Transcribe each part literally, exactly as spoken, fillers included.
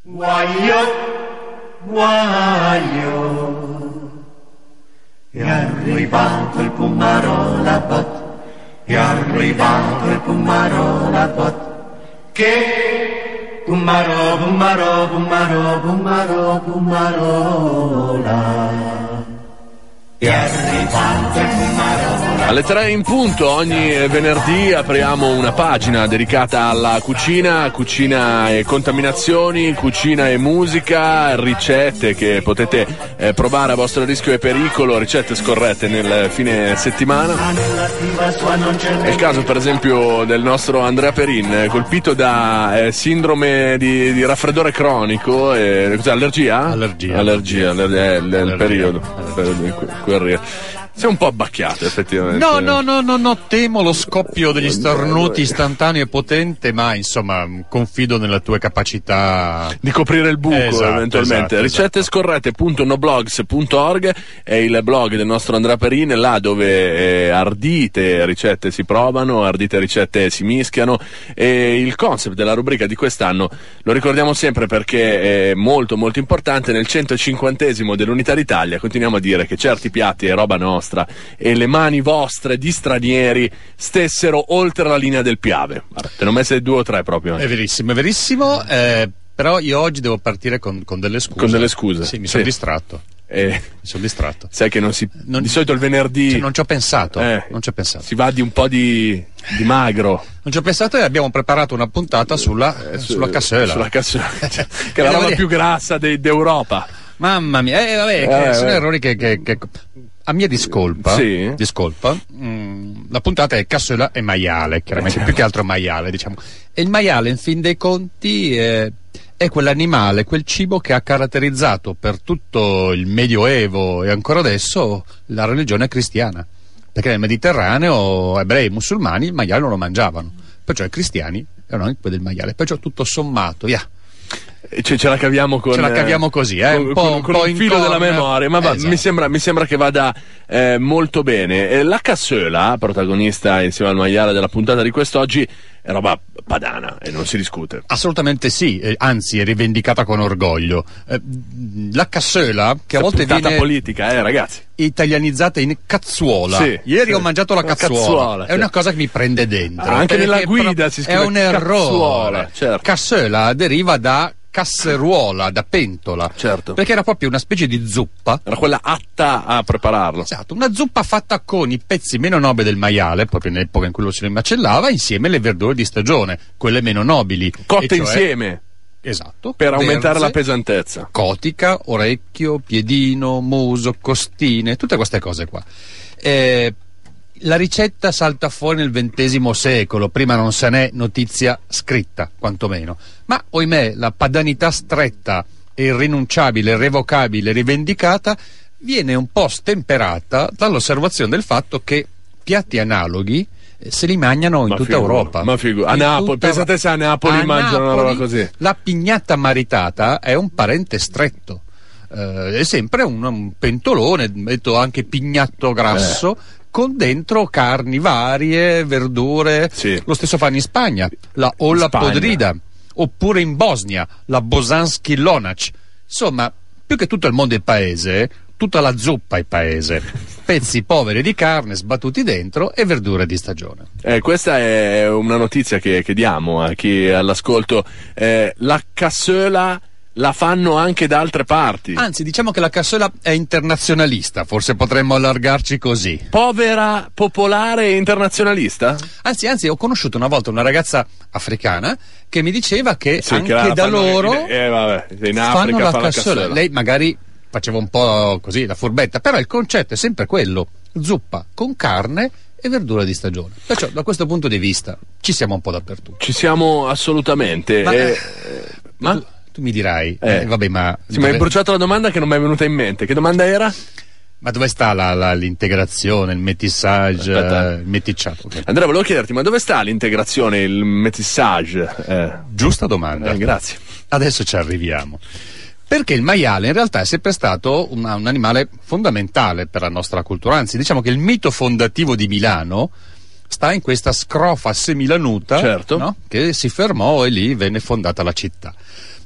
Guaio, guaio, è arrivato il Pumarolabot, è arrivato il Pumarolabot, che Pumaro, Pumaro, Pumaro, Pumaro, Pumarola. Alle tre in punto ogni venerdì apriamo una pagina dedicata alla cucina, cucina e contaminazioni, cucina e musica, ricette che potete eh, provare a vostro rischio e pericolo, ricette scorrette nel fine settimana. È il caso per esempio del nostro Andrea Perin, colpito da eh, sindrome di, di raffreddore cronico, eh, cos'è, allergia? Allergia. Allergia, allergia, allergia. Il periodo. Allergia. Sei un po' abbacchiato effettivamente. No, no, no, no, no, temo lo scoppio degli starnuti istantaneo e potente, ma insomma confido nella tua capacità di coprire il buco, esatto, eventualmente. Esatto, ricette scorrette punto noblogs punto org è il blog del nostro Andrea Perin, là dove eh, ardite ricette si provano, ardite ricette si mischiano, e il concept della rubrica di quest'anno lo ricordiamo sempre perché è molto molto importante. Nel centocinquantesimo dell'Unità d'Italia continuiamo a dire che certi piatti è roba nostra e le mani vostre di stranieri stessero oltre la linea del Piave. Te ne ho messe due o tre proprio. È verissimo, è verissimo, eh, però io oggi devo partire con, con delle scuse. Con delle scuse? Sì, mi sono sì. distratto. Eh, mi sono distratto. Sai che non si... Non, di solito il venerdì... Cioè, non ci ho pensato, eh, non ci ho pensato. Si va di un po' di, di magro. Non ci ho pensato e abbiamo preparato una puntata sulla, eh, su, sulla cassola. Sulla cassola, che è la roba più grassa de, d'Europa. Mamma mia, eh, vabbè, eh, che sono eh. errori che... che, che a mia discolpa, sì. discolpa mh, la puntata è cassola e maiale, chiaramente, più che altro maiale, diciamo. E il maiale, in fin dei conti, è, è quell'animale, quel cibo che ha caratterizzato per tutto il Medioevo e ancora adesso la religione cristiana. Perché nel Mediterraneo ebrei e musulmani il maiale non lo mangiavano, perciò i cristiani erano anche del maiale, perciò tutto sommato, via. Cioè, ce la caviamo con ce la caviamo così, eh, con, un po', con, un con po' il filo intorno. della memoria, ma va, esatto. mi, sembra, mi sembra che vada eh, molto bene. Eh, la cassola, protagonista insieme al maiale della puntata di quest'oggi, è roba padana e non si discute. Assolutamente sì, eh, anzi è rivendicata con orgoglio. Eh, la cassola, che a volte viene politica, eh ragazzi, italianizzata in cazzuola. Sì, Ieri sì. ho mangiato la cazzuola, cazzuola, è una cosa che mi prende dentro. Ah, anche nella Perché guida si scrive è un errore. Cazzuola, certo. Cassola deriva da casseruola, da pentola, certo, perché era proprio una specie di zuppa, era quella atta a prepararlo. Esatto, una zuppa fatta con i pezzi meno nobili del maiale, proprio nell'epoca in cui lo si macellava, insieme alle verdure di stagione, quelle meno nobili, cotte cioè, insieme. Esatto, per aumentare verze, la pesantezza. Cotica, orecchio, piedino, muso, costine, tutte queste cose qua. Eh, La ricetta salta fuori nel ventesimo secolo, prima non se n'è notizia scritta, quantomeno. Ma, ohimè, la padanità stretta e irrinunciabile, irrevocabile, rivendicata, viene un po' stemperata dall'osservazione del fatto che piatti analoghi eh, se li mangiano in ma tutta figuro, Europa. Ma figuro, a Napoli, tutta... pensate se a Napoli a mangiano Napoli, una roba così. La pignata maritata è un parente stretto. Uh, è sempre un, un pentolone, metto anche pignatto grasso, eh. con dentro carni varie, verdure. Sì. Lo stesso fanno in Spagna, la olla podrida, oppure in Bosnia, la bosanski lonac. Insomma, più che tutto il mondo è paese, tutta la zuppa è paese. Pezzi poveri di carne sbattuti dentro e verdure di stagione. Eh, questa è una notizia che, che diamo a chi è all'ascolto. Eh, la cassola la fanno anche da altre parti. Anzi, diciamo che la cassola è internazionalista, forse potremmo allargarci così. Povera, popolare e internazionalista? Anzi, anzi, ho conosciuto una volta una ragazza africana che mi diceva che sì, anche che da loro in, eh, vabbè, in Africa fanno la fa cassola. la cassola. Lei magari faceva un po' così, la furbetta, però il concetto è sempre quello: zuppa con carne e verdura di stagione. Perciò, da questo punto di vista, ci siamo un po' dappertutto. Ci siamo assolutamente. Ma, eh, eh, ma? Tu, tu mi dirai, eh, eh, vabbè, ma sì, ma hai bruciato la domanda che non mi è venuta in mente. Che domanda era? Ma dove sta la, la, l'integrazione, il métissage, uh, il meticciato? Okay. Andrea, volevo chiederti, ma dove sta l'integrazione, il métissage? Eh. Giusta domanda. Eh, grazie. Adesso ci arriviamo. Perché il maiale in realtà è sempre stato un, un animale fondamentale per la nostra cultura. Anzi, diciamo che il mito fondativo di Milano sta in questa scrofa semilanuta, certo, no? Che si fermò e lì venne fondata la città.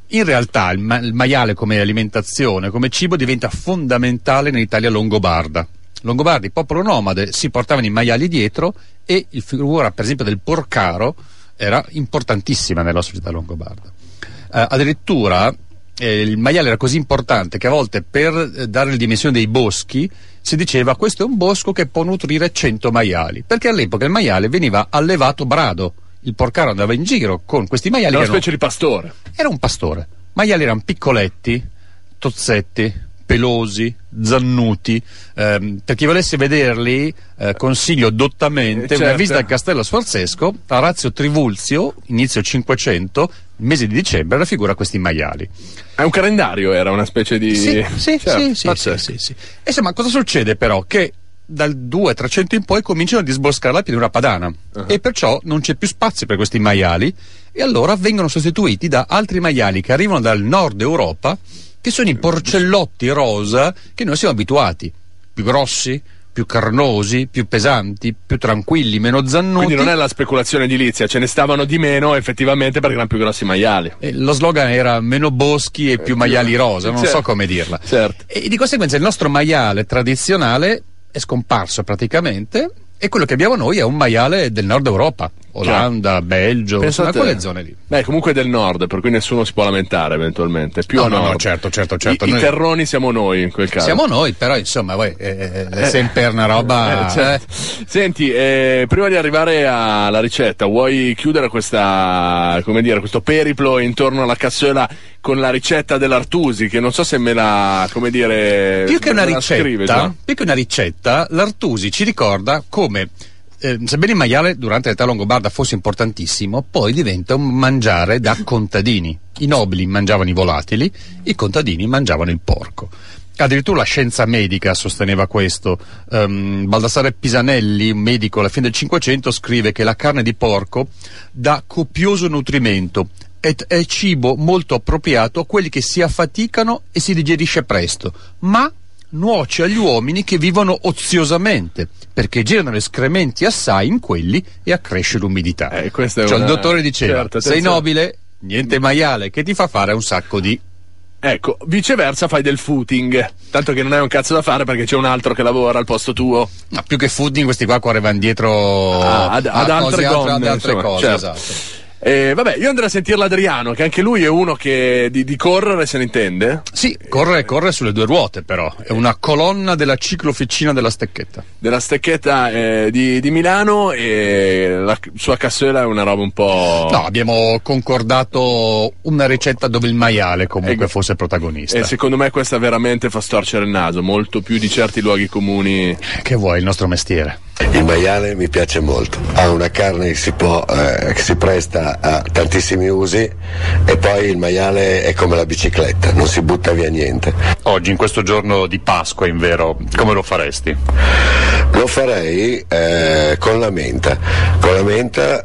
In realtà il, ma- il maiale come alimentazione, come cibo, diventa fondamentale nell'Italia longobarda. Longobardi, popolo nomade, si portavano i maiali dietro e il figura, per esempio, del porcaro era importantissima nella società longobarda. Eh, addirittura eh, il maiale era così importante che a volte per eh, dare le dimensioni dei boschi si diceva questo è un bosco che può nutrire cento maiali, perché all'epoca il maiale veniva allevato brado. Il porcaro andava in giro con questi maiali. Era una erano, specie di pastore. Era un pastore. Maiali erano piccoletti, tozzetti, pelosi, zannuti. Ehm, per chi volesse vederli, eh, consiglio dottamente Eh, certo. una visita al Castello Sforzesco. A Orazio Trivulzio, inizio Cinquecento, il mese di dicembre, raffigura questi maiali. È un calendario, era una specie di... Sì, sì, Certo, sì, sì, pazzesco. sì, sì, sì. E insomma, cosa succede però? Che dal duecento-trecento in poi cominciano a disboscare la pianura padana Uh-huh. e perciò non c'è più spazio per questi maiali e allora vengono sostituiti da altri maiali che arrivano dal nord Europa, che sono i porcellotti rosa che noi siamo abituati, più grossi, più carnosi, più pesanti, più tranquilli, meno zannuti. Quindi non è la speculazione edilizia, ce ne stavano di meno effettivamente perché erano più grossi maiali. Eh, lo slogan era meno boschi e più maiali rosa, non Certo. so come dirla. Certo. E di conseguenza il nostro maiale tradizionale è scomparso praticamente e quello che abbiamo noi è un maiale del nord Europa, Olanda, Belgio, insomma Pensate- quelle zone lì. Beh, comunque del nord, per cui nessuno si può lamentare eventualmente. Più No, a no, nord. no, certo, certo, certo. I, i Noi- terroni siamo noi in quel caso. Siamo noi, però insomma voi, eh, è sempre una roba... Eh, certo. Senti, eh, prima di arrivare alla ricetta, vuoi chiudere questa, come dire, questo periplo intorno alla cassola con la ricetta dell'Artusi, che non so se me la, come dire, Più che me una la scrive ricetta, già. più che una ricetta, l'Artusi ci ricorda come, eh, sebbene il maiale durante l'età longobarda fosse importantissimo, poi diventa un mangiare da contadini. I nobili mangiavano i volatili, i contadini mangiavano il porco. Addirittura la scienza medica sosteneva questo. Um, Baldassare Pisanelli, un medico alla fine del Cinquecento, scrive che la carne di porco dà copioso nutrimento ed è cibo molto appropriato a quelli che si affaticano e si digerisce presto, ma nuoce agli uomini che vivono oziosamente, perché generano escrementi assai in quelli e accresce l'umidità. Eh, questa è Cioè una- il dottore diceva, certo, sei attenzione. nobile, niente maiale, che ti fa fare un sacco di... Ecco, viceversa fai del footing, tanto che non hai un cazzo da fare perché c'è un altro che lavora al posto tuo. No, più che fooding questi qua correvano dietro Ah, ad, ad a altre cose, donne, ad altre insomma, cose, certo. esatto. Eh, vabbè, io andrei a sentire l'Adriano, che anche lui è uno che di, di correre se ne intende. Sì, corre, corre sulle due ruote però, è una colonna della ciclofficina della Stecchetta. Della Stecchetta eh, di, di Milano, e la sua cassola è una roba un po'... No, abbiamo concordato una ricetta dove il maiale comunque E- fosse protagonista. E secondo me questa veramente fa storcere il naso, molto più di certi luoghi comuni. Che vuoi, il nostro mestiere. Il maiale mi piace molto, ha una carne che si, può, eh, che si presta a tantissimi usi e poi il maiale è come la bicicletta, non si butta via niente. Oggi, in questo giorno di Pasqua, in vero, come lo faresti? Lo farei eh, con la menta, con la menta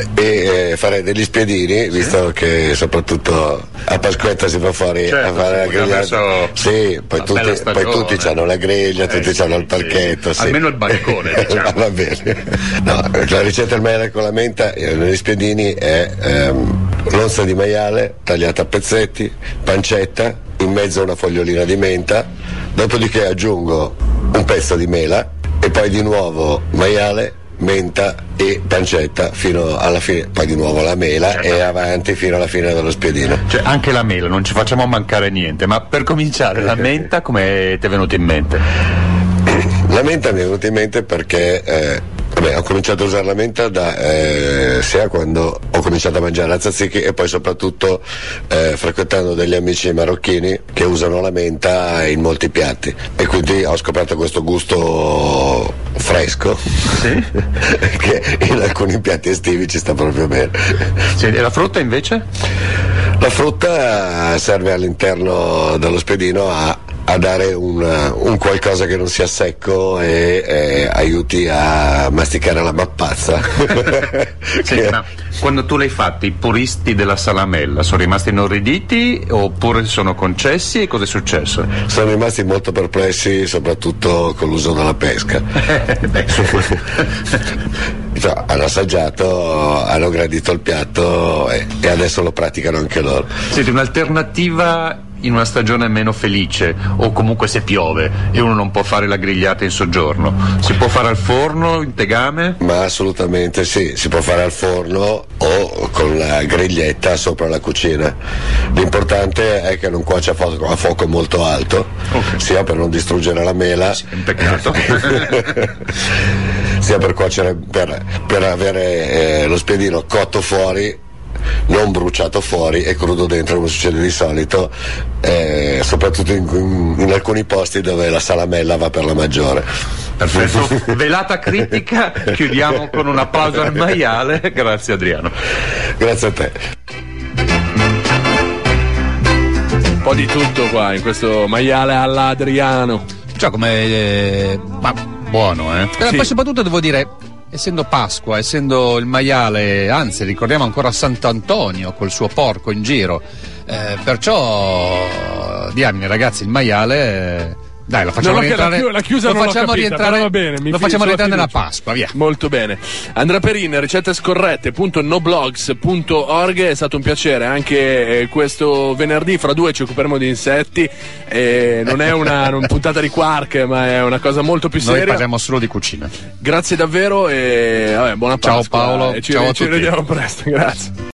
e eh, farei degli spiedini, visto che soprattutto a Pasquetta si va fuori Certo, a fare la sì, perché grigliata. adesso Sì, poi una bella tutti, poi stagione. tutti hanno la griglia, tutti Eh, sì, hanno il sì. parchetto. Sì. Almeno il balcone, diciamo. Va bene. No, la ricetta del maiale con la menta eh, negli spiedini è ehm, l'onza di maiale tagliata a pezzetti, pancetta, in mezzo una fogliolina di menta, dopodiché aggiungo un pezzo di mela e poi di nuovo maiale, menta e pancetta fino alla fine, poi di nuovo la mela e avanti fino alla fine dello spiedino. Cioè, anche la mela, non ci facciamo mancare niente, ma per cominciare, la menta come ti è venuta in mente? La menta mi è venuta in mente perché eh, vabbè, ho cominciato a usare la menta da, eh, sia quando ho cominciato a mangiare la tzatziki e poi soprattutto eh, frequentando degli amici marocchini che usano la menta in molti piatti e quindi ho scoperto questo gusto fresco Sì? che in alcuni piatti estivi ci sta proprio bene. Sì, e la frutta invece? La frutta serve all'interno dello spiedino a, a dare un, un qualcosa che non sia secco e, e aiuti a masticare la mappazza. Sì, Che- ma quando tu l'hai fatta, i puristi della salamella sono rimasti inorriditi oppure sono concessi e cosa è successo? Sono rimasti molto perplessi soprattutto con l'uso della pesca. Beh, cioè, hanno assaggiato, hanno gradito il piatto e, e adesso lo praticano anche loro. Senti, un'alternativa in una stagione meno felice, o comunque se piove e uno non può fare la grigliata in soggiorno, si può fare al forno, in tegame? Ma assolutamente sì, si può fare al forno o con la griglietta sopra la cucina. L'importante è che non cuocia a fuoco, a fuoco molto alto, okay, sia per non distruggere la mela, sì, un peccato. sia per cuocere, per, per avere eh, lo spiedino cotto fuori, non bruciato fuori e crudo dentro, come succede di solito, eh, soprattutto in, in, in alcuni posti dove la salamella va per la maggiore. Perfetto, velata critica, chiudiamo con un applauso al maiale. Grazie Adriano. Grazie a te. Un po' di tutto qua in questo maiale alla Adriano. Cioè come eh, ma buono, eh? Sì. Poi soprattutto devo dire, essendo Pasqua, essendo il maiale, anzi ricordiamo ancora Sant'Antonio col suo porco in giro, eh, perciò diamine ragazzi, il maiale, eh, dai, lo facciamo no, rientrare, la, chi- la chiusa lo non facciamo l'ho capita, rientrare, però va bene, mi lo fi- facciamo sulla rientrare nella fiducia. Pasqua, via. Molto bene. Andrea Perin, ricette scorrette punto noblogs punto org, è stato un piacere anche eh, questo venerdì. Fra due ci occuperemo di insetti, eh, non è una, una puntata di Quark, ma è una cosa molto più Noi seria. parliamo solo di cucina. Grazie davvero e vabbè, buona Ciao Pasqua, Paolo, e ci, ciao a ci tutti. vediamo presto, grazie.